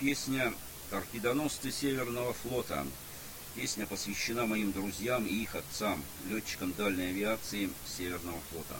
Песня «Торпедоносцы Северного флота». Песня посвящена моим друзьям и их отцам, летчикам дальней авиации Северного флота.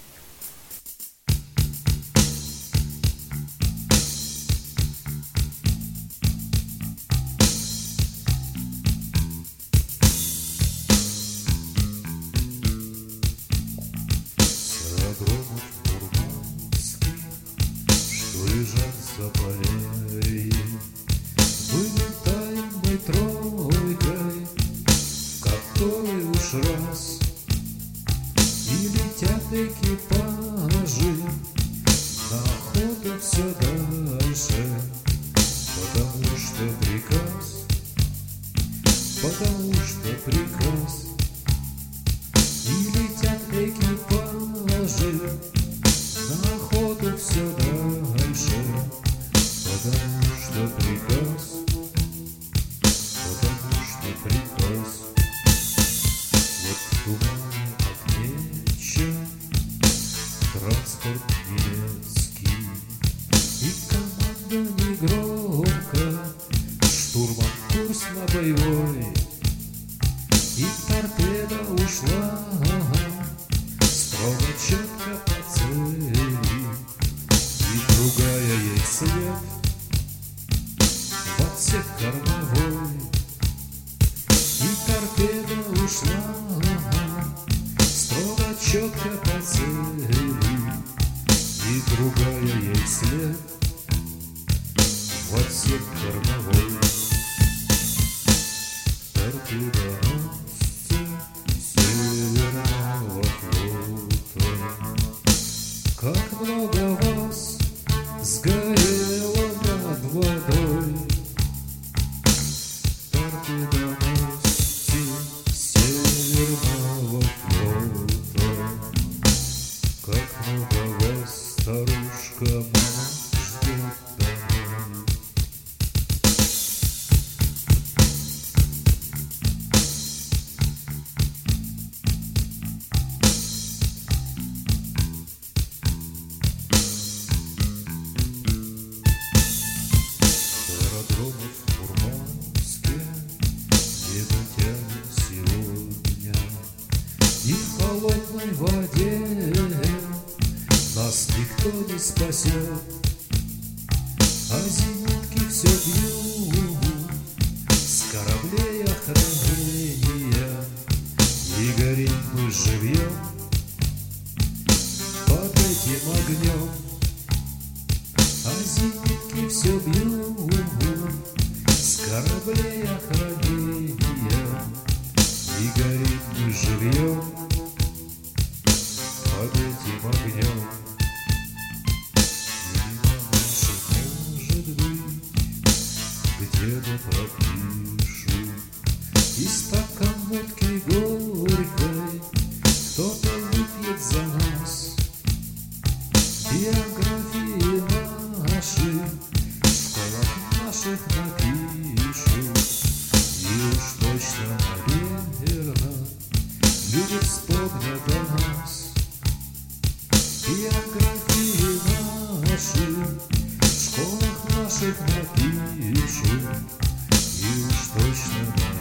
Лежат за полей, вылетаем мы тройкой, в которой уж раз, и летят экипажи на охоту все дальше, потому что приказ, и летят экипажи на охоту все дальше, потому что приказ. Вот в тумане отмечен транспорт немецкий, и команда негромко, штурман курс на боевой, и торпеда ушла строго четко по цели, и другая ей след в отсек кормовой, и торпеда ушла строго четко по цели, и другая ей след в отсек кормовой. Торпедоносцы Северного флота, как много вас сгорело над водой. Торпедоносцы Северного флота, как много вас, старушка, мама ждет домой. И в холодной воде нас никто не спасет, а зенитки все бьют с кораблей охранения, и горим мы живьем под этим огнем, а зенитки все бьют с кораблей охранения, и горим мы живьем под этим огнем. Имена наши, может быть, где-то пропишу, и стакан водки горькой кто-то выпьет за нас. Биографии наши в школах наших напишут, и уж точно, наверно, люди вспомнят о нас. Биографии наши в школах наших напишут, и уж точно,